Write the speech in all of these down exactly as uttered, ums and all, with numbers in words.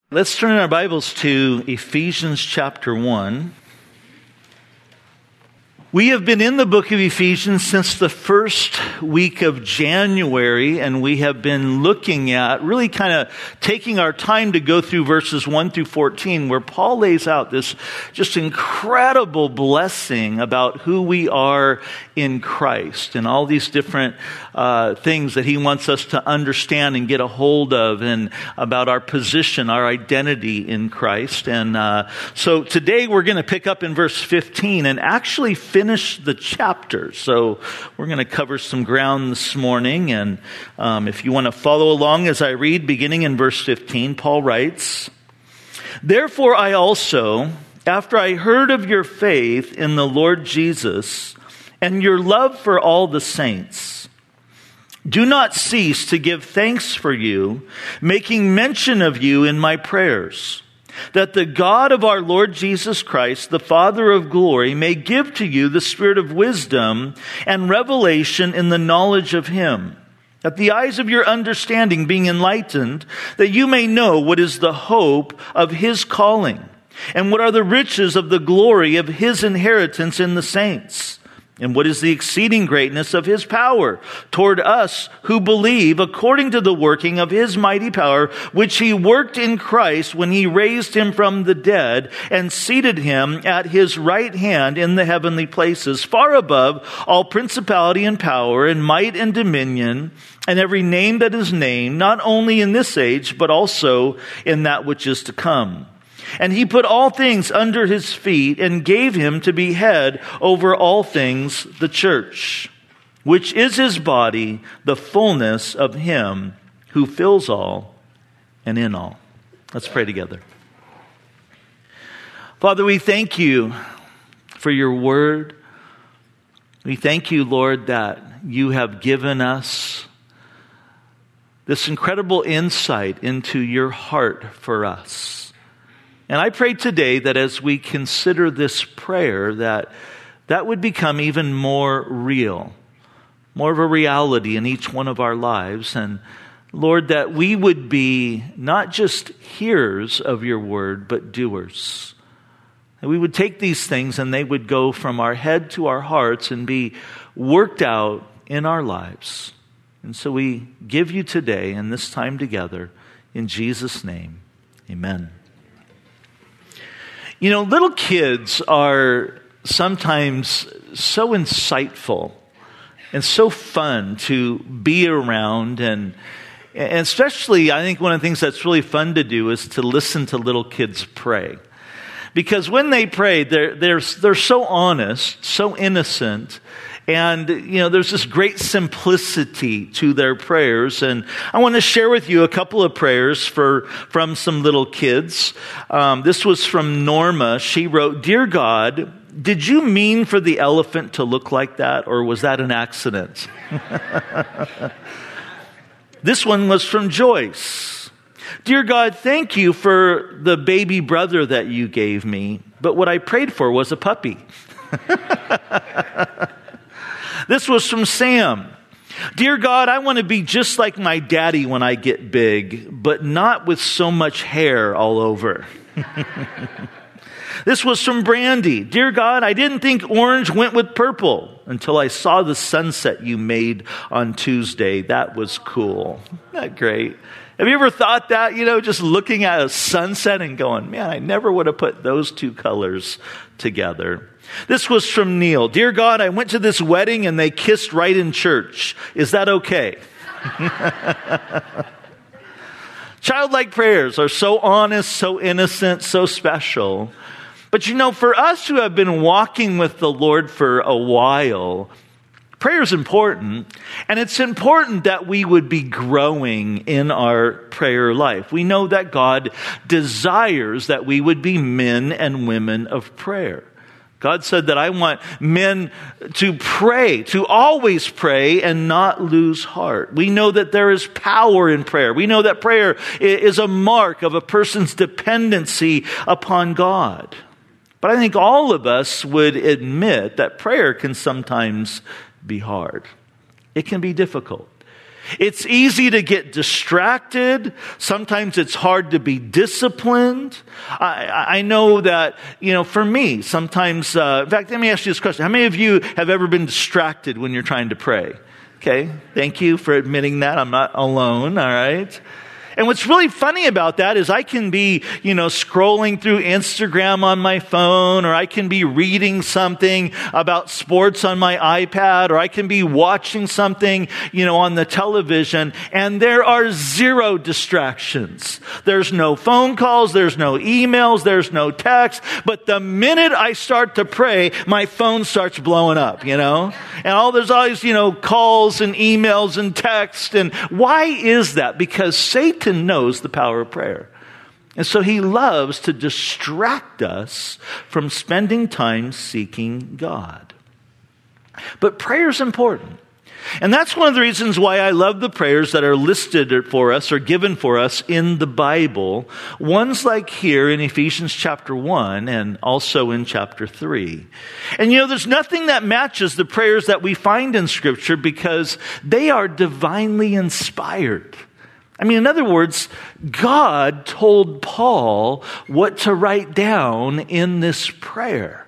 Let's turn our Bibles to Ephesians chapter one. We have been in the book of Ephesians since the first week of January, and we have been looking at, really kind of taking our time to go through verses one through fourteen, where Paul lays out this just incredible blessing about who we are in Christ and all these different uh, things that he wants us to understand and get a hold of, and about our position, our identity in Christ. And uh, so today we're going to pick up in verse fifteen and actually finish finish the chapter. So we're going to cover some ground this morning. And um, if you want to follow along as I read, beginning in verse fifteen, Paul writes, "Therefore I also, after I heard of your faith in the Lord Jesus and your love for all the saints, do not cease to give thanks for you, making mention of you in my prayers, that the God of our Lord Jesus Christ, the Father of glory, may give to you the spirit of wisdom and revelation in the knowledge of him, that the eyes of your understanding being enlightened, that you may know what is the hope of his calling, and what are the riches of the glory of his inheritance in the saints, and what is the exceeding greatness of his power toward us who believe, according to the working of his mighty power, which he worked in Christ when he raised him from the dead and seated him at his right hand in the heavenly places, far above all principality and power and might and dominion, and every name that is named, not only in this age, but also in that which is to come. And he put all things under his feet and gave him to be head over all things, the church, which is his body, the fullness of him who fills all and in all." Let's pray together. Father, we thank you for your word. We thank you, Lord, that you have given us this incredible insight into your heart for us. And I pray today that as we consider this prayer, that that would become even more real, more of a reality in each one of our lives. And Lord, that we would be not just hearers of your word, but doers. That we would take these things and they would go from our head to our hearts and be worked out in our lives. And so we give you today and this time together in Jesus' name, amen. You know, little kids are sometimes so insightful and so fun to be around. And, and especially, I think one of the things that's really fun to do is to listen to little kids pray. Because when they pray, they're, they're, they're so honest, so innocent. And, you know, there's this great simplicity to their prayers. And I want to share with you a couple of prayers for from some little kids. Um, this was from Norma. She wrote, "Dear God, did you mean for the elephant to look like that, or was that an accident?" This one was from Joyce. "Dear God, thank you for the baby brother that you gave me, but what I prayed for was a puppy." This was from Sam. "Dear God, I want to be just like my daddy when I get big, but not with so much hair all over." This was from Brandy. "Dear God, I didn't think orange went with purple until I saw the sunset you made on Tuesday. That was cool." Isn't that great? Have you ever thought that, you know, just looking at a sunset and going, man, I never would have put those two colors together. This was from Neil. "Dear God, I went to this wedding and they kissed right in church. Is that okay?" Childlike prayers are so honest, so innocent, so special. But you know, for us who have been walking with the Lord for a while, prayer is important, and it's important that we would be growing in our prayer life. We know that God desires that we would be men and women of prayer. God said that I want men to pray, to always pray and not lose heart. We know that there is power in prayer. We know that prayer is a mark of a person's dependency upon God. But I think all of us would admit that prayer can sometimes be hard. It can be difficult. It's easy to get distracted. Sometimes it's hard to be disciplined. I, I know that, you know, for me, sometimes, uh, in fact, let me ask you this question. How many of you have ever been distracted when you're trying to pray? Okay, thank you for admitting that. I'm not alone, all right? And what's really funny about that is I can be, you know, scrolling through Instagram on my phone, or I can be reading something about sports on my iPad, or I can be watching something, you know, on the television, and there are zero distractions. There's no phone calls, there's no emails, there's no text, but the minute I start to pray, my phone starts blowing up, you know? And all there's always, you know, calls and emails and text. And why is that? Because Satan knows the power of prayer. And so he loves to distract us from spending time seeking God. But prayer is important. And that's one of the reasons why I love the prayers that are listed for us or given for us in the Bible. Ones like here in Ephesians chapter one and also in chapter three. And you know, there's nothing that matches the prayers that we find in Scripture because they are divinely inspired. I mean, in other words, God told Paul what to write down in this prayer.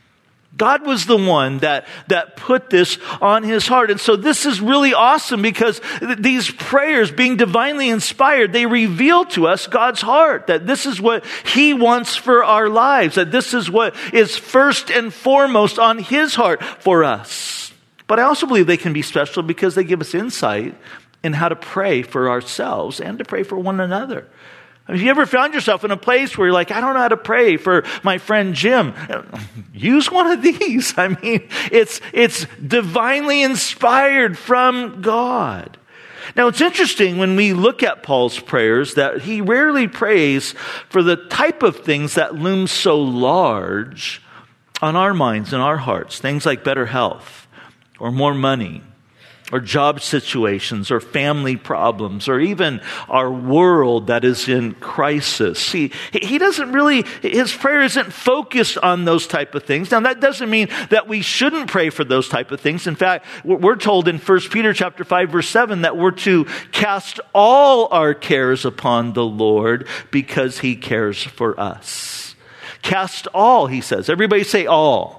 God was the one that, that put this on his heart. And so this is really awesome because th- these prayers, being divinely inspired, they reveal to us God's heart, that this is what he wants for our lives, that this is what is first and foremost on his heart for us. But I also believe they can be special because they give us insight in how to pray for ourselves and to pray for one another. Have you ever found yourself in a place where you're like, I don't know how to pray for my friend Jim? Use one of these. I mean, it's, it's divinely inspired from God. Now, it's interesting when we look at Paul's prayers that he rarely prays for the type of things that loom so large on our minds and our hearts. Things like better health or more money, or job situations, or family problems, or even our world that is in crisis. See, he doesn't really, his prayer isn't focused on those type of things. Now, that doesn't mean that we shouldn't pray for those type of things. In fact, we're told in First Peter chapter five, verse seven, that we're to cast all our cares upon the Lord because he cares for us. Cast all, he says. Everybody say all.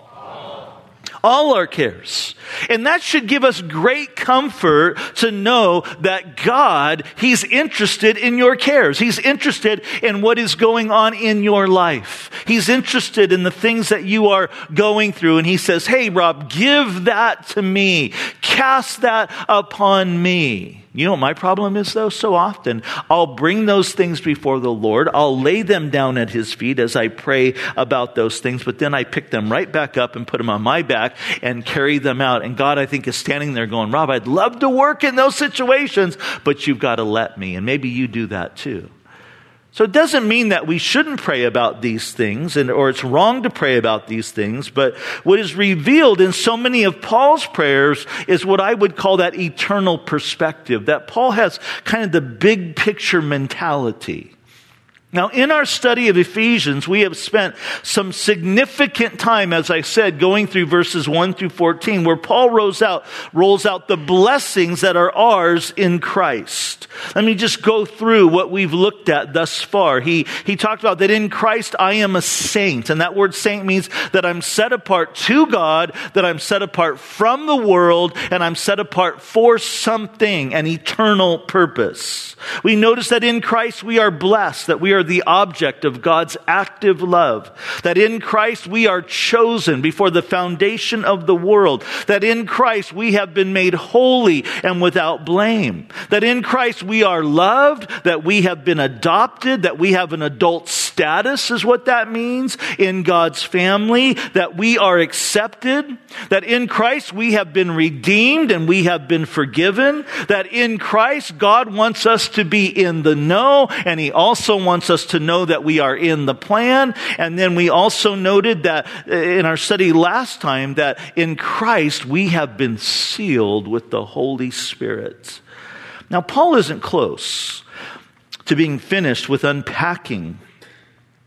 All our cares. And that should give us great comfort to know that God, he's interested in your cares. He's interested in what is going on in your life. He's interested in the things that you are going through. And he says, hey, Rob, give that to me. Cast that upon me. You know what my problem is, though? So often, I'll bring those things before the Lord. I'll lay them down at his feet as I pray about those things. But then I pick them right back up and put them on my back and carry them out. And God, I think, is standing there going, Rob, I'd love to work in those situations, but you've got to let me. And maybe you do that too. So it doesn't mean that we shouldn't pray about these things, and or it's wrong to pray about these things, but what is revealed in so many of Paul's prayers is what I would call that eternal perspective, that Paul has kind of the big picture mentality. Now, in our study of Ephesians, we have spent some significant time, as I said, going through verses one through fourteen, where Paul rolls out, rolls out the blessings that are ours in Christ. Let me just go through what we've looked at thus far. He, he talked about that in Christ I am a saint, and that word saint means that I'm set apart to God, that I'm set apart from the world, and I'm set apart for something, an eternal purpose. We notice that in Christ we are blessed, that we are the object of God's active love, that in Christ we are chosen before the foundation of the world, that in Christ we have been made holy and without blame, that in Christ we are loved, that we have been adopted, that we have an adult status is what that means in God's family, that we are accepted, that in Christ we have been redeemed and we have been forgiven, that in Christ God wants us to be in the know, and he also wants us to know that we are in the plan. And then we also noted that in our study last time that in Christ we have been sealed with the Holy Spirit. Now, Paul isn't close to being finished with unpacking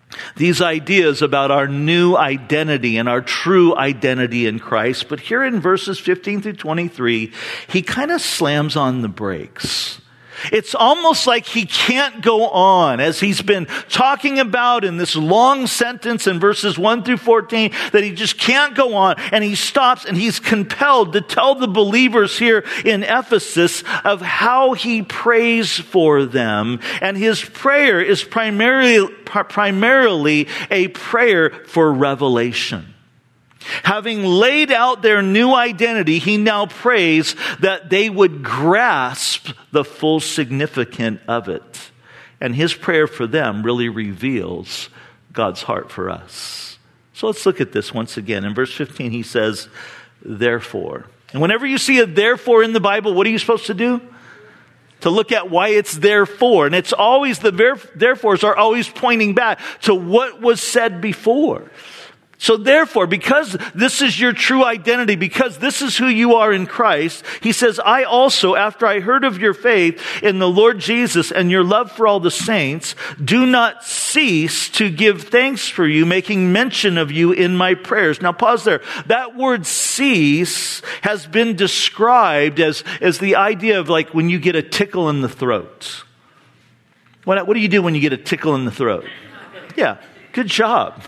these ideas about our new identity and our true identity in Christ. But here in verses fifteen through twenty-three, he kind of slams on the brakes. It's almost like he can't go on, as he's been talking about in this long sentence in verses one through fourteen, that he just can't go on, and he stops and he's compelled to tell the believers here in Ephesus of how he prays for them. And his prayer is primarily, primarily a prayer for revelation. Having laid out their new identity, he now prays that they would grasp the full significance of it. And his prayer for them really reveals God's heart for us. So let's look at this once again. In verse fifteen, he says, therefore. And whenever you see a therefore in the Bible, what are you supposed to do? To look at why it's therefore. And it's always, the therefores are always pointing back to what was said before. So therefore, because this is your true identity, because this is who you are in Christ, he says, I also, after I heard of your faith in the Lord Jesus and your love for all the saints, do not cease to give thanks for you, making mention of you in my prayers. Now pause there. That word cease has been described as, as the idea of like when you get a tickle in the throat. What, what do you do when you get a tickle in the throat? Yeah. Good job.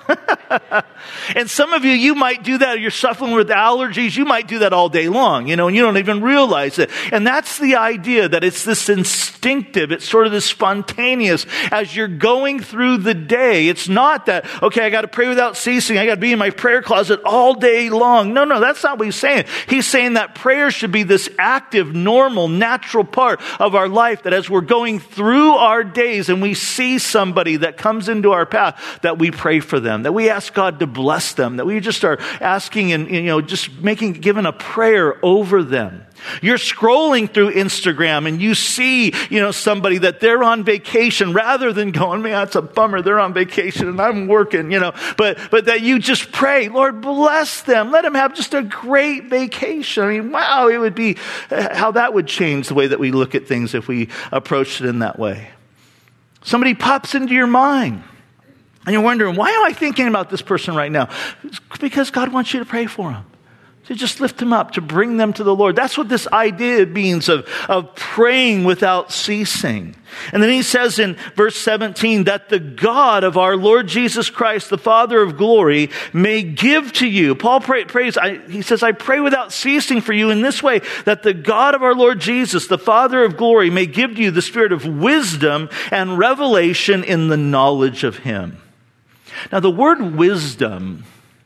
And some of you, you might do that. You're suffering with allergies. You might do that all day long, you know, and you don't even realize it. And that's the idea, that it's this instinctive, it's sort of this spontaneous as you're going through the day. It's not that, okay, I got to pray without ceasing. I got to be in my prayer closet all day long. No, no, that's not what he's saying. He's saying that prayer should be this active, normal, natural part of our life, that as we're going through our days and we see somebody that comes into our path, that we pray for them, that we ask God to bless them, that we just are asking and, you know, just making, giving a prayer over them. You're scrolling through Instagram and you see, you know, somebody that they're on vacation, rather than going, man, it's a bummer, they're on vacation and I'm working, you know, but, but that you just pray, Lord, bless them. Let them have just a great vacation. I mean, wow, it would be, how that would change the way that we look at things if we approached it in that way. Somebody pops into your mind. And you're wondering, why am I thinking about this person right now? It's because God wants you to pray for them. To just lift them up, to bring them to the Lord. That's what this idea means of, of praying without ceasing. And then he says in verse seventeen, that the God of our Lord Jesus Christ, the Father of glory, may give to you. Paul pray, prays, I, he says, I pray without ceasing for you in this way, that the God of our Lord Jesus, the Father of glory, may give to you the spirit of wisdom and revelation in the knowledge of him. Now, the word wisdom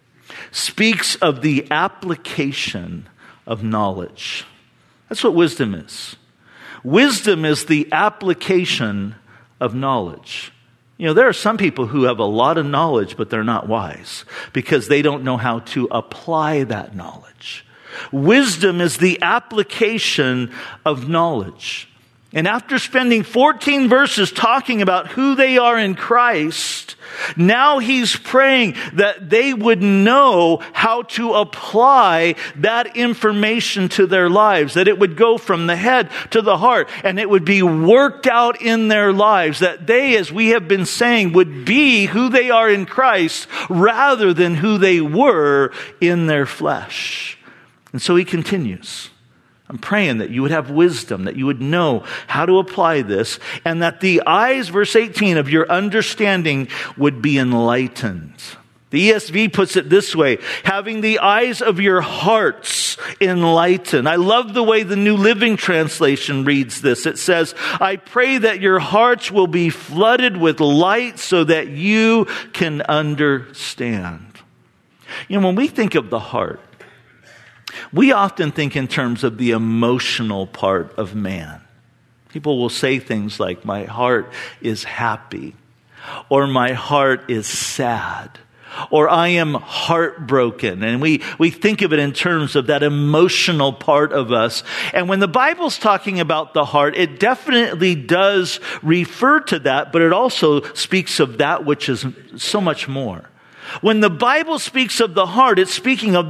speaks of the application of knowledge. That's what wisdom is. Wisdom is the application of knowledge. You know, there are some people who have a lot of knowledge, but they're not wise because they don't know how to apply that knowledge. Wisdom is the application of knowledge. And after spending fourteen verses talking about who they are in Christ, now he's praying that they would know how to apply that information to their lives, that it would go from the head to the heart, and it would be worked out in their lives, that they, as we have been saying, would be who they are in Christ rather than who they were in their flesh. And so he continues. I'm praying that you would have wisdom, that you would know how to apply this, and that the eyes, verse eighteen, of your understanding would be enlightened. The E S V puts it this way, having the eyes of your hearts enlightened. I love the way the New Living Translation reads this. It says, I pray that your hearts will be flooded with light so that you can understand. You know, when we think of the heart, we often think in terms of the emotional part of man. People will say things like, my heart is happy, or my heart is sad, or I am heartbroken. And we, we think of it in terms of that emotional part of us. And when the Bible's talking about the heart, it definitely does refer to that, but it also speaks of that which is so much more. When the Bible speaks of the heart, it's speaking of the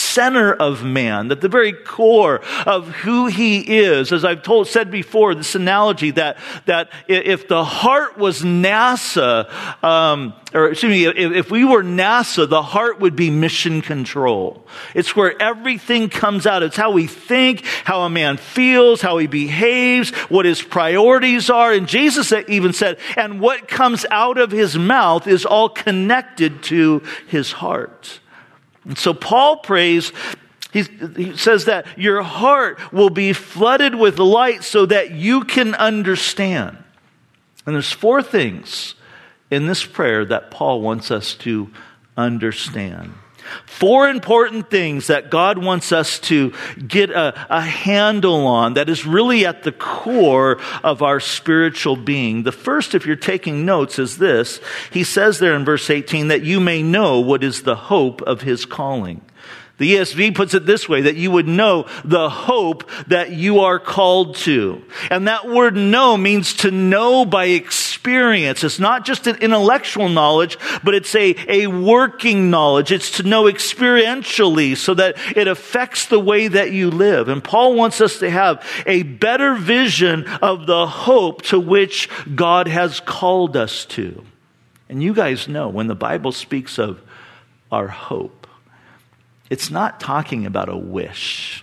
center of man, at the very core of who he is. As I've told, said before, this analogy that, that if the heart was NASA, um, or excuse me, if, if we were NASA, the heart would be mission control. It's where everything comes out. It's how we think, how a man feels, how he behaves, what his priorities are. And Jesus even said, and what comes out of his mouth is all connected to his heart. And so Paul prays, he, he says that your heart will be flooded with light so that you can understand. And there's four things in this prayer that Paul wants us to understand. Four important things that God wants us to get a, a handle on that is really at the core of our spiritual being. The first, if you're taking notes, is this. He says there in verse eighteen that you may know what is the hope of his calling. The E S V puts it this way, that you would know the hope that you are called to. And that word know means to know by experience. It's not just an intellectual knowledge, but it's a, a working knowledge. It's to know experientially so that it affects the way that you live. And Paul wants us to have a better vision of the hope to which God has called us to. And you guys know when the Bible speaks of our hope, it's not talking about a wish.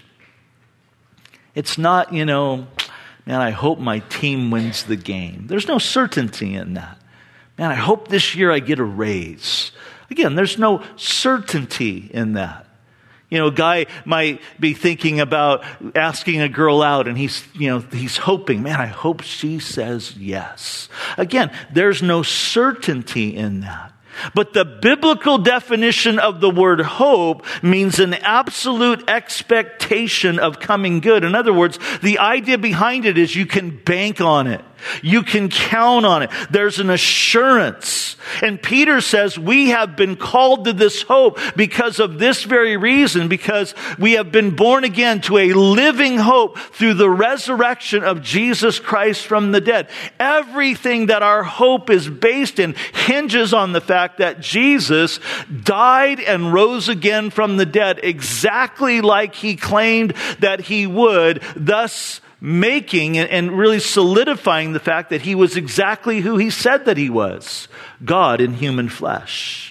It's not, you know, man, I hope my team wins the game. There's no certainty in that. Man, I hope this year I get a raise. Again, there's no certainty in that. You know, a guy might be thinking about asking a girl out and he's, you know, he's hoping, man, I hope she says yes. Again, there's no certainty in that. But the biblical definition of the word hope means an absolute expectation of coming good. In other words, the idea behind it is you can bank on it. You can count on it. There's an assurance. And Peter says we have been called to this hope because of this very reason, because we have been born again to a living hope through the resurrection of Jesus Christ from the dead. Everything that our hope is based in hinges on the fact that Jesus died and rose again from the dead exactly like he claimed that he would, thus making and really solidifying the fact that he was exactly who he said that he was, God in human flesh.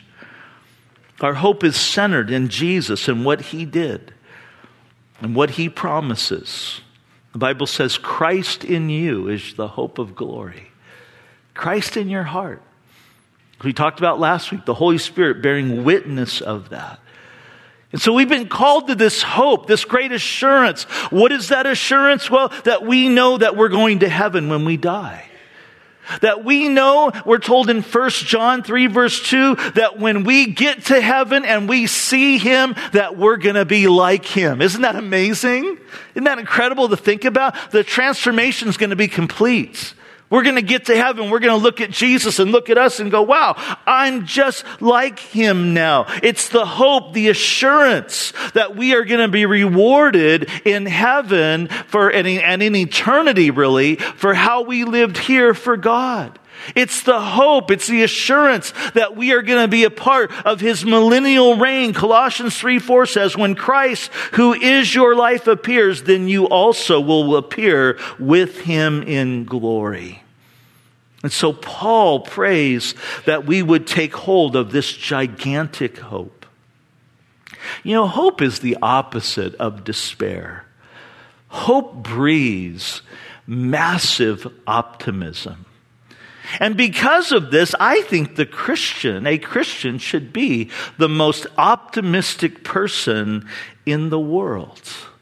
Our hope is centered in Jesus and what he did and what he promises. The Bible says Christ in you is the hope of glory. Christ in your heart. We talked about last week, the Holy Spirit bearing witness of that. And so we've been called to this hope, this great assurance. What is that assurance? Well, that we know that we're going to heaven when we die. That we know, we're told in First John three verse two, that when we get to heaven and we see him, that we're going to be like him. Isn't that amazing? Isn't that incredible to think about? The transformation is going to be complete. We're going to get to heaven. We're going to look at Jesus and look at us and go, wow, I'm just like him now. It's the hope, the assurance that we are going to be rewarded in heaven for and in eternity, really, for how we lived here for God. It's the hope, it's the assurance that we are going to be a part of his millennial reign. Colossians three four says, when Christ, who is your life, appears, then you also will appear with him in glory. And so Paul prays that we would take hold of this gigantic hope. You know, hope is the opposite of despair. Hope breeds massive optimism. And because of this, I think the Christian, a Christian should be the most optimistic person in the world.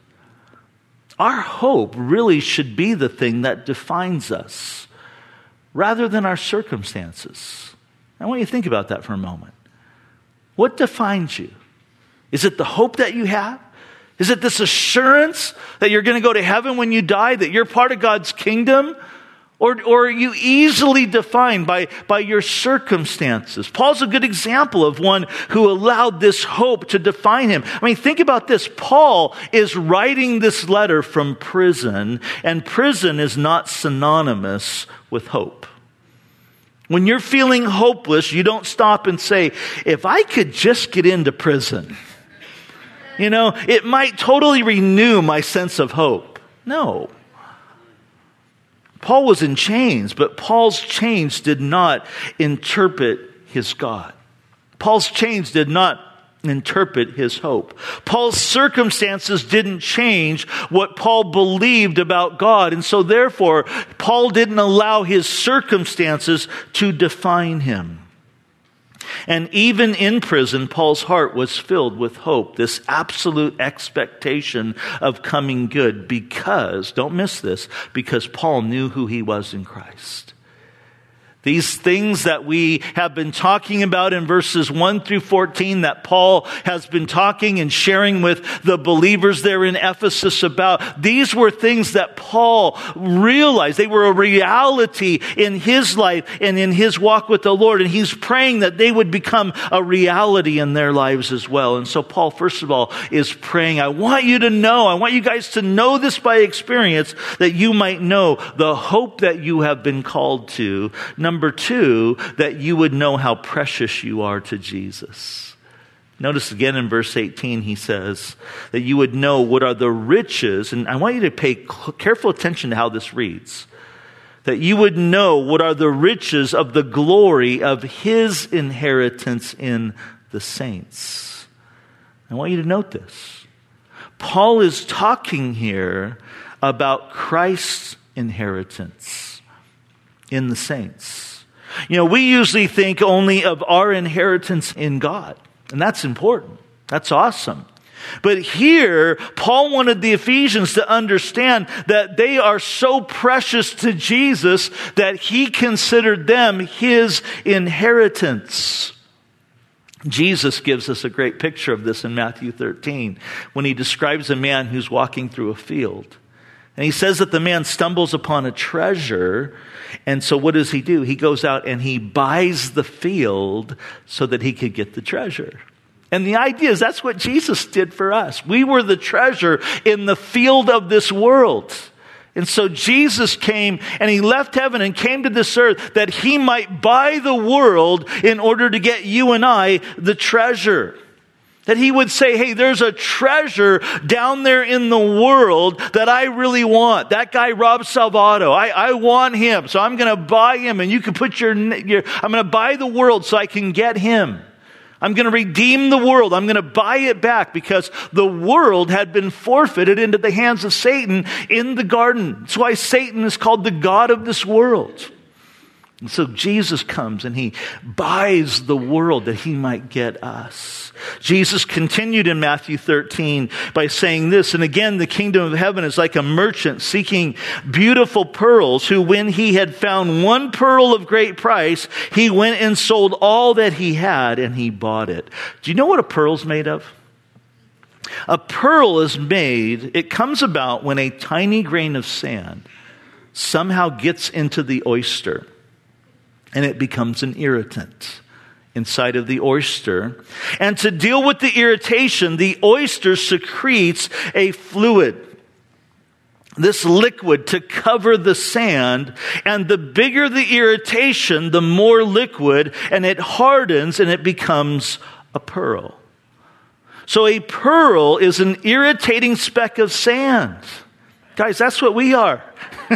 Our hope really should be the thing that defines us, rather than our circumstances. I want you to think about that for a moment. What defines you? Is it the hope that you have? Is it this assurance that you're going to go to heaven when you die, that you're part of God's kingdom? Or, or are you easily defined by, by your circumstances? Paul's a good example of one who allowed this hope to define him. I mean, think about this. Paul is writing this letter from prison, and prison is not synonymous with hope. When you're feeling hopeless, you don't stop and say, if I could just get into prison. You know, it might totally renew my sense of hope. No. Paul was in chains, but Paul's chains did not interpret his God. Paul's chains did not interpret his hope. Paul's circumstances didn't change what Paul believed about God. And so therefore, Paul didn't allow his circumstances to define him. And even in prison, Paul's heart was filled with hope, this absolute expectation of coming good because, don't miss this, because Paul knew who he was in Christ. These things that we have been talking about in verses one through fourteen that Paul has been talking and sharing with the believers there in Ephesus about, these were things that Paul realized. They were a reality in his life and in his walk with the Lord. And he's praying that they would become a reality in their lives as well. And so Paul, first of all, is praying, I want you to know, I want you guys to know this by experience, that you might know the hope that you have been called to. Number two, that you would know how precious you are to Jesus. Notice again in verse eighteen, he says that you would know what are the riches, and I want you to pay careful attention to how this reads, that you would know what are the riches of the glory of his inheritance in the saints. I want you to note this. Paul is talking here about Christ's inheritance in the saints. You know, we usually think only of our inheritance in God, and that's important. That's awesome. But here, Paul wanted the Ephesians to understand that they are so precious to Jesus that he considered them his inheritance. Jesus gives us a great picture of this in Matthew thirteen when he describes a man who's walking through a field. And he says that the man stumbles upon a treasure. And so what does he do? He goes out and he buys the field so that he could get the treasure. And the idea is that's what Jesus did for us. We were the treasure in the field of this world. And so Jesus came and he left heaven and came to this earth that he might buy the world in order to get you and I the treasure. That he would say, hey, there's a treasure down there in the world that I really want. That guy, Rob Salvato, I, I want him. So I'm going to buy him, and you can put your, your, I'm going to buy the world so I can get him. I'm going to redeem the world. I'm going to buy it back because the world had been forfeited into the hands of Satan in the garden. That's why Satan is called the God of this world. And so Jesus comes and he buys the world that he might get us. Jesus continued in Matthew thirteen by saying this, and again, the kingdom of heaven is like a merchant seeking beautiful pearls, who when he had found one pearl of great price, he went and sold all that he had and he bought it. Do you know what a pearl's made of? A pearl is made, it comes about when a tiny grain of sand somehow gets into the oyster. And it becomes an irritant inside of the oyster. And to deal with the irritation, the oyster secretes a fluid, this liquid, to cover the sand. And the bigger the irritation, the more liquid, and it hardens and it becomes a pearl. So a pearl is an irritating speck of sand. Guys, that's what we are.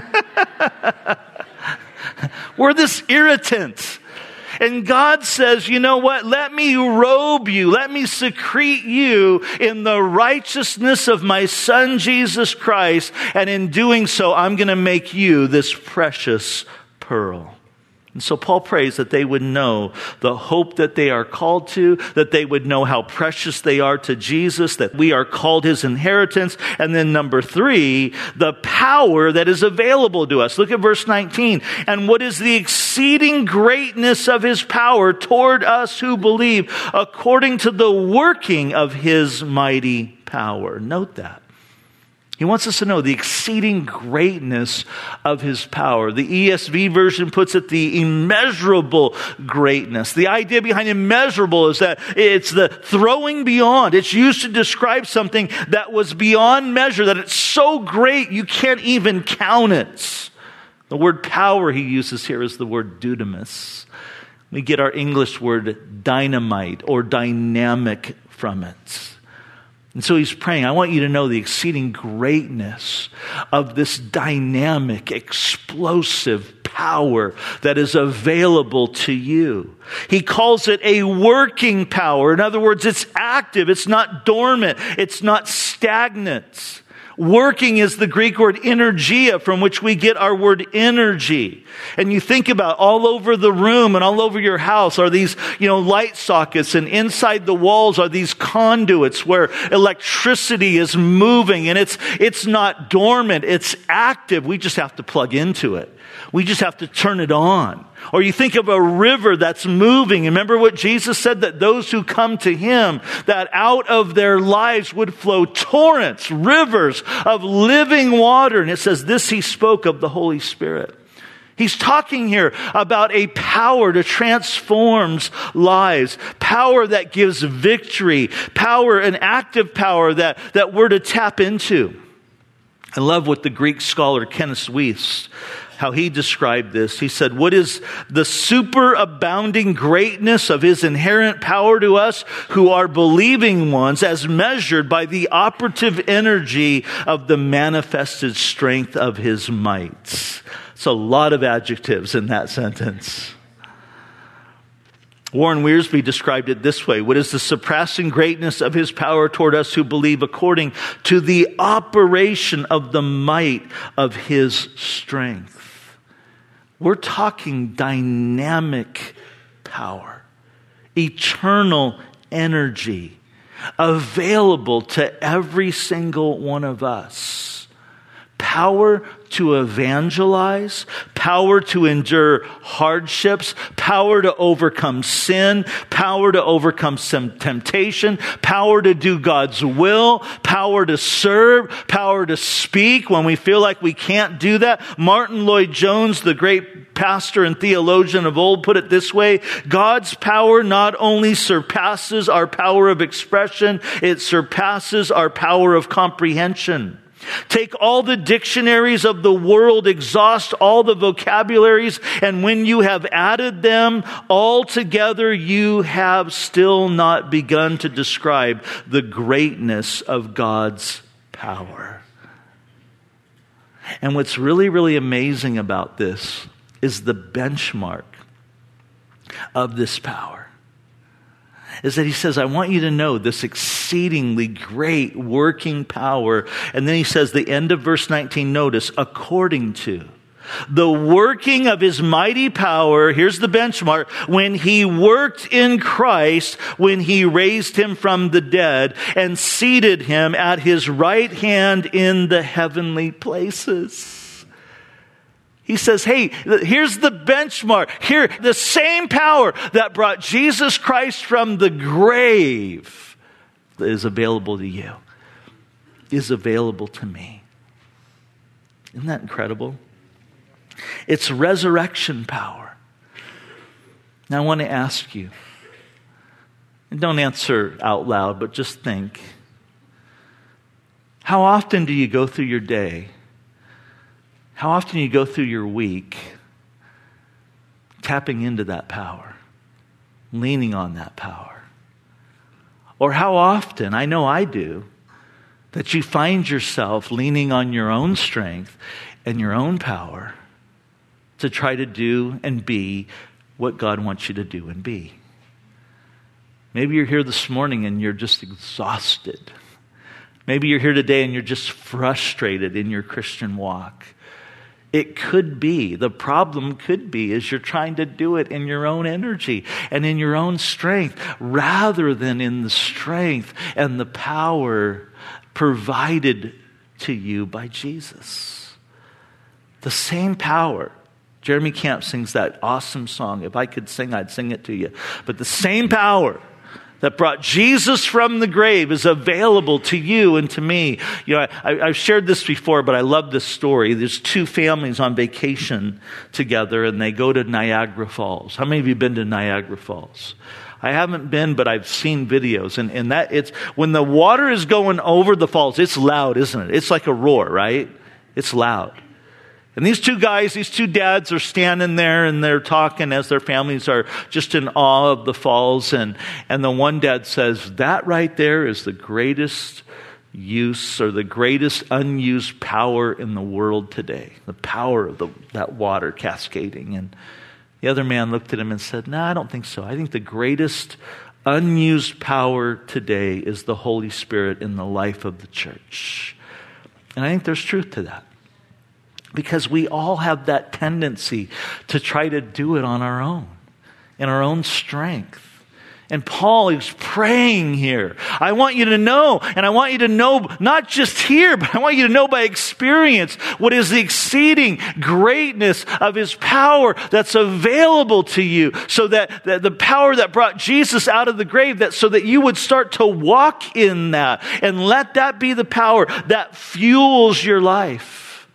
We're this irritant. And God says, you know what? Let me robe you. Let me secrete you in the righteousness of my Son, Jesus Christ. And in doing so, I'm going to make you this precious pearl. And so Paul prays that they would know the hope that they are called to, that they would know how precious they are to Jesus, that we are called his inheritance. And then number three, the power that is available to us. Look at verse nineteen. And what is the exceeding greatness of his power toward us who believe, according to the working of his mighty power. Note that. He wants us to know the exceeding greatness of his power. The E S V version puts it the immeasurable greatness. The idea behind immeasurable is that it's the throwing beyond. It's used to describe something that was beyond measure, that it's so great you can't even count it. The word power he uses here is the word dunamis. We get our English word dynamite or dynamic from it. And so he's praying, I want you to know the exceeding greatness of this dynamic, explosive power that is available to you. He calls it a working power. In other words, it's active. It's not dormant. It's not stagnant. Working is the Greek word energia, from which we get our word energy. And you think about all over the room and all over your house are these, you know, light sockets, and inside the walls are these conduits where electricity is moving, and it's, it's not dormant, it's active. We just have to plug into it. We just have to turn it on. Or you think of a river that's moving. Remember what Jesus said, that those who come to him, that out of their lives would flow torrents, rivers of living water. And it says this he spoke of the Holy Spirit. He's talking here about a power that transforms lives, power that gives victory, power, an active power that, that we're to tap into. I love what the Greek scholar Kenneth Wuest, how he described this. He said, what is the superabounding greatness of his inherent power to us who are believing ones, as measured by the operative energy of the manifested strength of his might. It's a lot of adjectives in that sentence. Warren Wiersbe described it this way. What is the surpassing greatness of his power toward us who believe, according to the operation of the might of his strength? We're talking dynamic power, eternal energy, available to every single one of us. Power to evangelize, power to endure hardships, power to overcome sin, power to overcome some temptation, power to do God's will, power to serve, power to speak when we feel like we can't do that. Martin Lloyd-Jones, the great pastor and theologian of old, put it this way: God's power not only surpasses our power of expression, it surpasses our power of comprehension. Take all the dictionaries of the world, exhaust all the vocabularies, and when you have added them all together, you have still not begun to describe the greatness of God's power. And what's really, really amazing about this is the benchmark of this power. Is that he says, I want you to know this exceedingly great working power. And then he says, the end of verse nineteen, notice, according to the working of his mighty power, here's the benchmark, when he worked in Christ, when he raised him from the dead and seated him at his right hand in the heavenly places. He says, hey, here's the benchmark. Here, the same power that brought Jesus Christ from the grave that is available to you, is available to me. Isn't that incredible? It's resurrection power. Now I want to ask you, and don't answer out loud, but just think. How often do you go through your day? How often do you go through your week tapping into that power, leaning on that power? Or how often, I know I do, that you find yourself leaning on your own strength and your own power to try to do and be what God wants you to do and be. Maybe you're here this morning and you're just exhausted. Maybe you're here today and you're just frustrated in your Christian walk. It could be, the problem could be, is you're trying to do it in your own energy and in your own strength, rather than in the strength and the power provided to you by Jesus. The same power. Jeremy Camp sings that awesome song. If I could sing, I'd sing it to you. But the same power that brought Jesus from the grave is available to you and to me. You know, I, I've shared this before, but I love this story. There's two families on vacation together, and they go to Niagara Falls. How many of you have been to Niagara Falls? I haven't been, but I've seen videos. And, and that it's when the water is going over the falls, it's loud, isn't it? It's like a roar, right? It's loud. And these two guys, these two dads are standing there and they're talking as their families are just in awe of the falls. And, and the one dad says, that right there is the greatest use or the greatest unused power in the world today. The power of the, that water cascading. And the other man looked at him and said, no, I don't think so. I think the greatest unused power today is the Holy Spirit in the life of the church. And I think there's truth to that. Because we all have that tendency to try to do it on our own, in our own strength. And Paul is praying here. I want you to know, and I want you to know not just here, but I want you to know by experience what is the exceeding greatness of His power that's available to you. So that, that the power that brought Jesus out of the grave, that so that you would start to walk in that and let that be the power that fuels your life.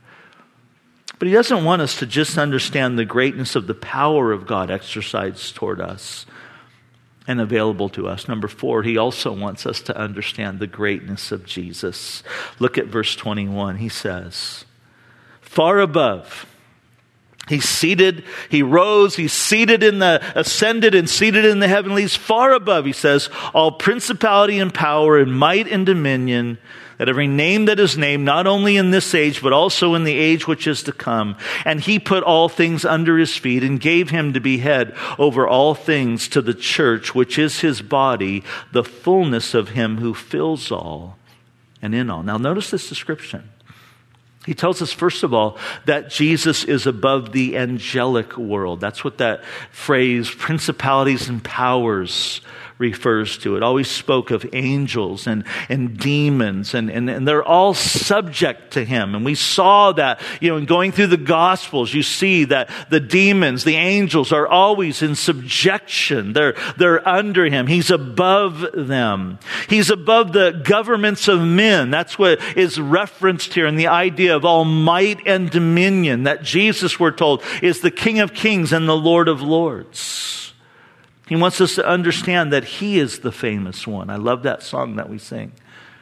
But He doesn't want us to just understand the greatness of the power of God exercised toward us and available to us. Number four, He also wants us to understand the greatness of Jesus. Look at verse twenty-one. He says, far above, He's seated, He rose, He's seated in the, ascended and seated in the heavenlies. Far above, He says, all principality and power and might and dominion, that every name that is named, not only in this age, but also in the age which is to come. And He put all things under His feet and gave Him to be head over all things to the church, which is His body, the fullness of Him who fills all and in all. Now notice this description. He tells us, first of all, that Jesus is above the angelic world. That's what that phrase, principalities and powers, refers to. It always spoke of angels and, and demons, and, and, and they're all subject to Him. And we saw that, you know, in going through the Gospels, you see that the demons, the angels are always in subjection. They're, they're under Him. He's above them. He's above the governments of men. That's what is referenced here in the idea of all might and dominion, that Jesus, we're told, is the King of Kings and the Lord of Lords. He wants us to understand that He is the famous one. I love that song that we sing.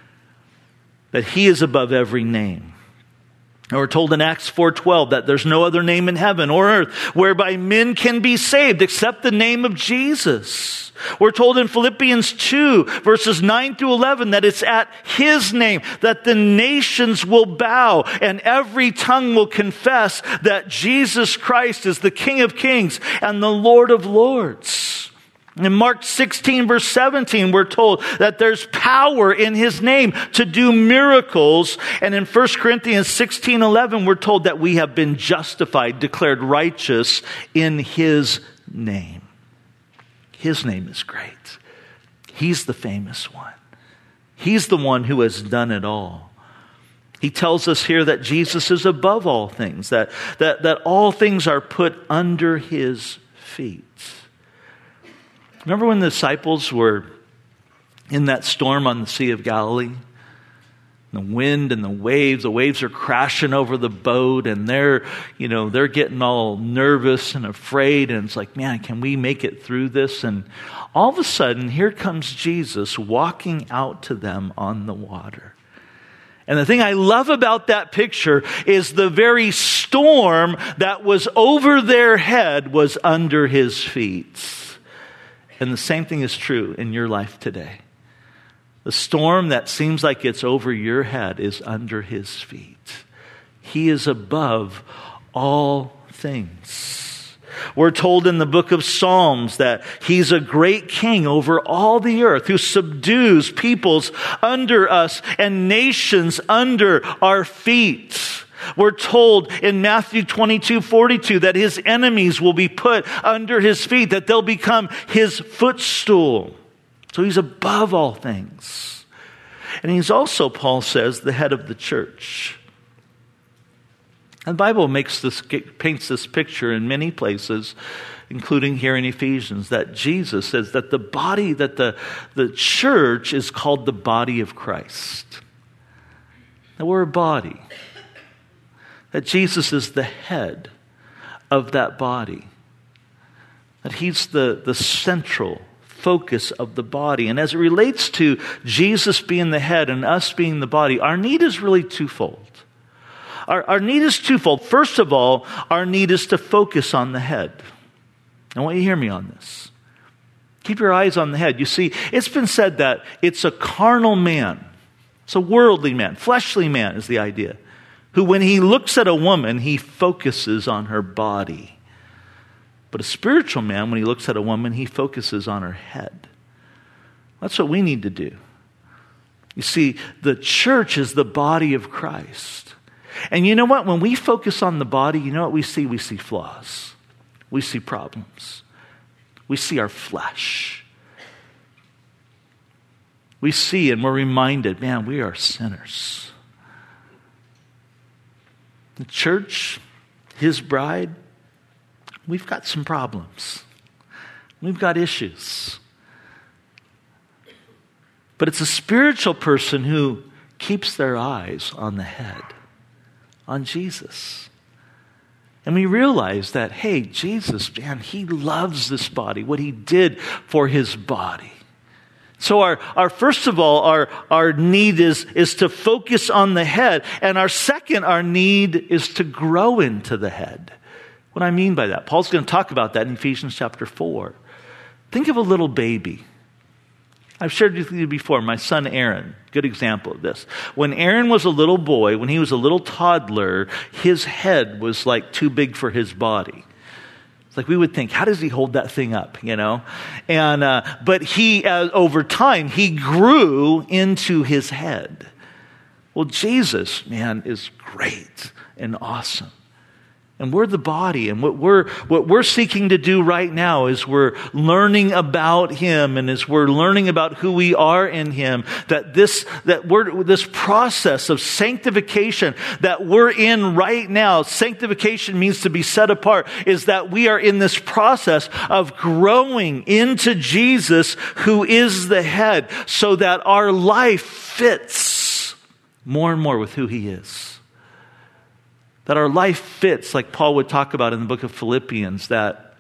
That He is above every name. And we're told in Acts four twelve that there's no other name in heaven or earth whereby men can be saved except the name of Jesus. We're told in Philippians two verses nine through eleven that it's at His name that the nations will bow and every tongue will confess that Jesus Christ is the King of Kings and the Lord of Lords. In Mark sixteen verse seventeen, we're told that there's power in His name to do miracles. And in First Corinthians sixteen eleven, we're told that we have been justified, declared righteous in His name. His name is great. He's the famous one. He's the one who has done it all. He tells us here that Jesus is above all things, that, that, that all things are put under His feet. Remember when the disciples were in that storm on the Sea of Galilee? The wind and the waves, the waves are crashing over the boat and they're, you know, they're getting all nervous and afraid. And it's like, man, can we make it through this? And all of a sudden, here comes Jesus walking out to them on the water. And the thing I love about that picture is the very storm that was over their head was under His feet. And the same thing is true in your life today. The storm that seems like it's over your head is under His feet. He is above all things. We're told in the book of Psalms that He's a great king over all the earth who subdues peoples under us and nations under our feet. We're told in Matthew twenty-two forty-two that His enemies will be put under His feet, that they'll become His footstool. So He's above all things. And He's also, Paul says, the head of the church. And the Bible makes this, paints this picture in many places, including here in Ephesians, that Jesus says that the body, that the, the church is called the body of Christ. That we're a body. That Jesus is the head of that body. That He's the, the central focus of the body. And as it relates to Jesus being the head and us being the body, our need is really twofold. our, our need is twofold. First of all, our need is to focus on the head. I want you to hear me on this. Keep your eyes on the head. You see, it's been said that it's a carnal man. It's a worldly man. Fleshly man is the idea. Who, when he looks at a woman, he focuses on her body. But a spiritual man, when he looks at a woman, he focuses on her head. That's what we need to do. You see, the church is the body of Christ. And you know what? When we focus on the body, you know what we see? We see flaws. We see problems. We see our flesh. We see and we're reminded, man, we are sinners. The church, his bride, we've got some problems. We've got issues. But it's a spiritual person who keeps their eyes on the head, on Jesus. And we realize that, hey, Jesus, man, he loves this body, what he did for his body. So our, our first of all, our, our need is, is to focus on the head. And our second, our need is to grow into the head. What I mean by that, Paul's going to talk about that in Ephesians chapter four. Think of a little baby. I've shared with you before, my son Aaron, good example of this. When Aaron was a little boy, when he was a little toddler, his head was like too big for his body. It's like we would think, how does he hold that thing up, you know? And uh, but he, uh, over time, he grew into his head. Well, Jesus, man, is great and awesome. And we're the body, and what we're what we're seeking to do right now is we're learning about him, and as we're learning about who we are in him, that this that we're this process of sanctification that we're in right now, sanctification means to be set apart, is that we are in this process of growing into Jesus, who is the head, so that our life fits more and more with who he is. That our life fits, like Paul would talk about in the book of Philippians, that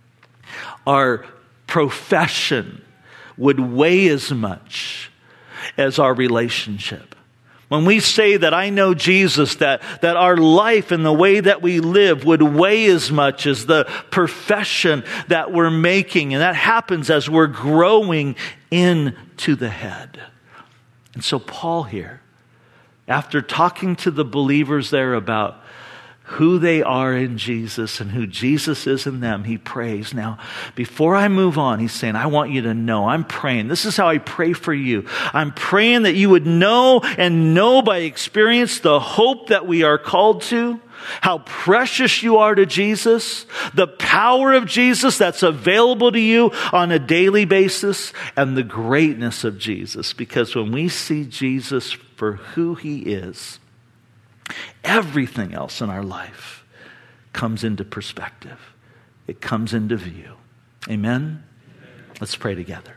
our profession would weigh as much as our relationship. When we say that I know Jesus, that, that our life and the way that we live would weigh as much as the profession that we're making. And that happens as we're growing into the head. And so Paul here, after talking to the believers there about who they are in Jesus and who Jesus is in them, he prays. Now, before I move on, he's saying, I want you to know, I'm praying. This is how I pray for you. I'm praying that you would know and know by experience the hope that we are called to, how precious you are to Jesus, the power of Jesus that's available to you on a daily basis, and the greatness of Jesus. Because when we see Jesus for who he is, everything else in our life comes into perspective. It comes into view. Amen? Let's pray together.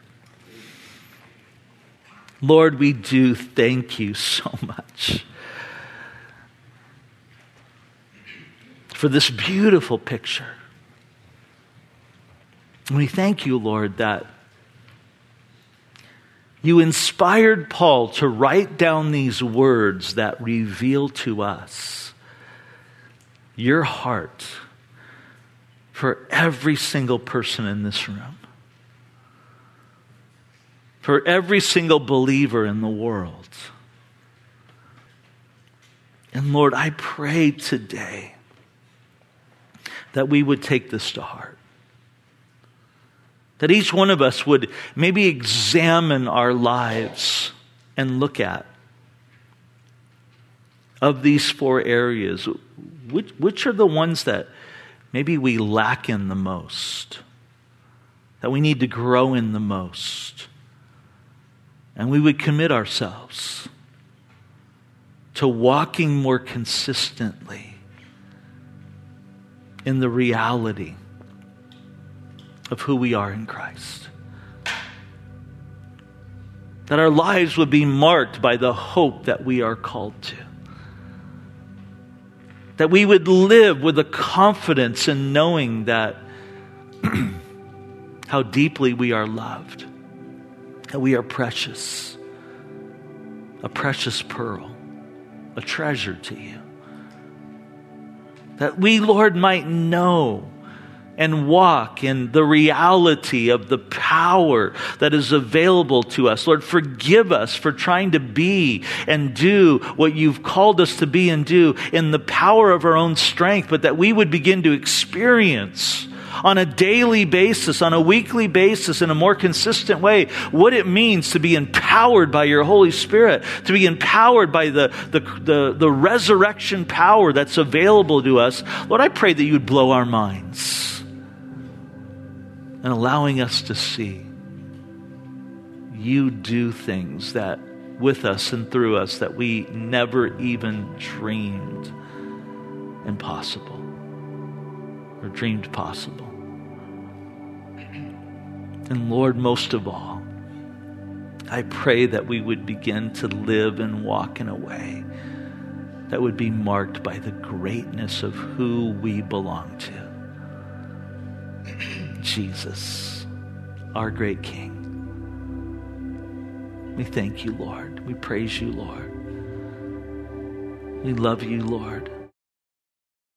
Lord, we do thank you so much for this beautiful picture. And we thank you, Lord, that you inspired Paul to write down these words that reveal to us your heart for every single person in this room, for every single believer in the world. And Lord, I pray today that we would take this to heart. That each one of us would maybe examine our lives and look at, of these four areas, which, which are the ones that maybe we lack in the most, that we need to grow in the most. And we would commit ourselves to walking more consistently in the reality of who we are in Christ. That our lives would be marked by the hope that we are called to. That we would live with a confidence in knowing that how deeply we are loved. That we are precious. A precious pearl. A treasure to you. That we, Lord, might know and walk in the reality of the power that is available to us. Lord, forgive us for trying to be and do what you've called us to be and do in the power of our own strength, but that we would begin to experience on a daily basis, on a weekly basis, in a more consistent way, what it means to be empowered by your Holy Spirit, to be empowered by the, the, the, the resurrection power that's available to us. Lord, I pray that you would blow our minds and allowing us to see you do things that with us and through us that we never even dreamed impossible or dreamed possible. And Lord, most of all, I pray that we would begin to live and walk in a way that would be marked by the greatness of who we belong to. Jesus, our great King. We thank you, Lord. We praise you, Lord. We love you, Lord.